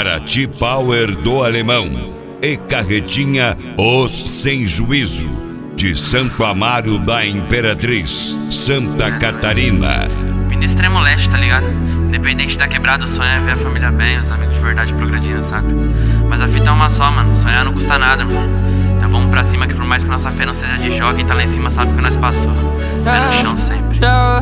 Paraty Power do Alemão e Carretinha Os Sem Juízo, de Santo Amaro da Imperatriz, Santa Catarina. Vim do extremo leste, tá ligado? Independente da quebrada, o sonho é ver a família bem, os amigos de verdade progredindo, saca? Mas a fita é uma só, mano, sonhar não custa nada, mano. Então vamos pra cima que por mais que nossa fé não seja de jogo, quem tá lá em cima sabe o que nós passou. Pé no chão sempre.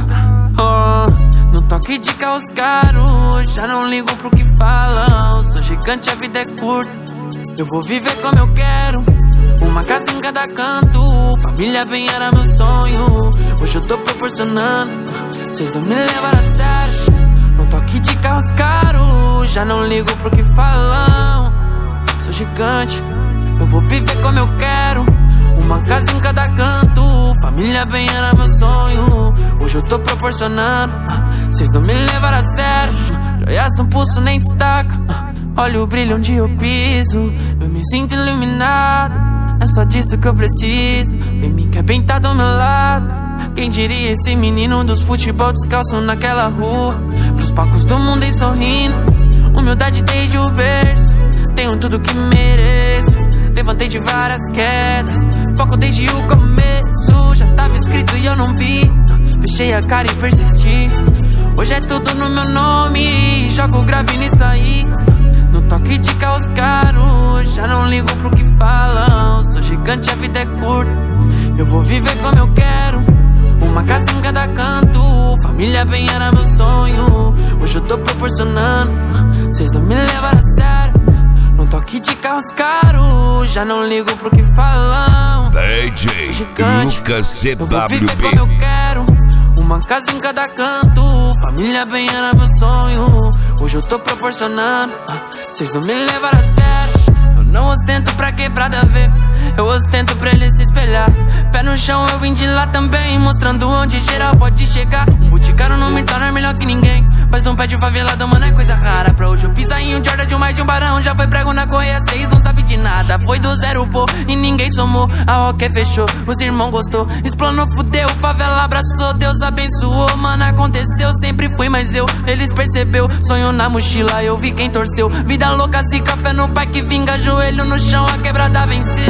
No toque de carros caros, já não ligo pro que falam. Sou gigante, a vida é curta, eu vou viver como eu quero. Uma casa em cada canto, família bem era meu sonho. Hoje eu tô proporcionando, cês não me levaram a sério. No toque de carros caros, já não ligo pro que falam. Sou gigante, eu vou viver como eu quero. Uma casa em cada canto, família bem era meu sonho. Hoje eu tô proporcionando, cês não me levaram a sério. Joias no pulso nem destaca, olha o brilho onde eu piso. Eu me sinto iluminado, é só disso que eu preciso. Vem me quer bem tá do meu lado. Quem diria esse menino dos futebol descalço naquela rua. Pros palcos do mundo e sorrindo, humildade desde o berço. Tenho tudo que mereço, levantei de várias quedas. Foco desde o começo, já tava escrito e eu não vi. Fechei a cara e persisti. Hoje é tudo no meu nome, jogo grave nisso aí. No toque de carros caros, já não ligo pro que falam. Sou gigante, a vida é curta, eu vou viver como eu quero. Uma casa em cada canto, família bem era meu sonho. Hoje eu tô proporcionando, cês não me levaram a sério. No toque de carros caros, já não ligo pro que falam. DJ Gigante, Lucas eu vou viver CWB. como eu quero. Uma casa em cada canto, família bem era meu sonho. Hoje eu tô proporcionando, cês não me levaram a sério. Eu não ostento pra quebrada ver, eu ostento pra ele se espelhar. Pé no chão, eu vim de lá também, mostrando onde geral pode chegar. Um boticário não me torna melhor que ninguém, mas não pede favelado, mano, é coisa rara. Pra hoje eu pisar em um Jordan de um mais de um barão. Já foi prego na correia 6, não sabe de nada. Foi do zero, pô, e ninguém somou. A Roque fechou, os irmãos gostou. Explanou, fudeu, favela abraçou. Deus abençoou, mano, aconteceu. Sempre fui mais eu, eles percebeu. Sonho na mochila, eu vi quem torceu. Vida louca, se café no pai que vinga. Joelho no chão, a quebrada venceu.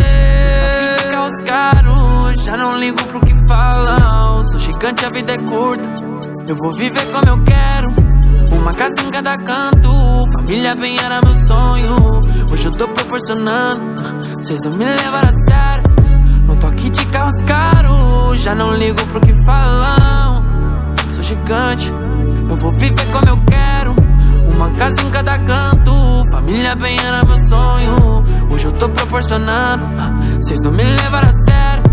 Os caros, já não ligo pro que falam. Sou gigante, a vida é curta, eu vou viver como eu quero. Uma casa em cada canto, família bem era meu sonho. Hoje eu tô proporcionando, cês não me levaram a sério. No toque de carros caros, já não ligo pro que falam. Sou gigante, eu vou viver como eu quero. Uma casa em cada canto, família bem era meu sonho. Hoje eu tô proporcionando, cês não me levaram a sério.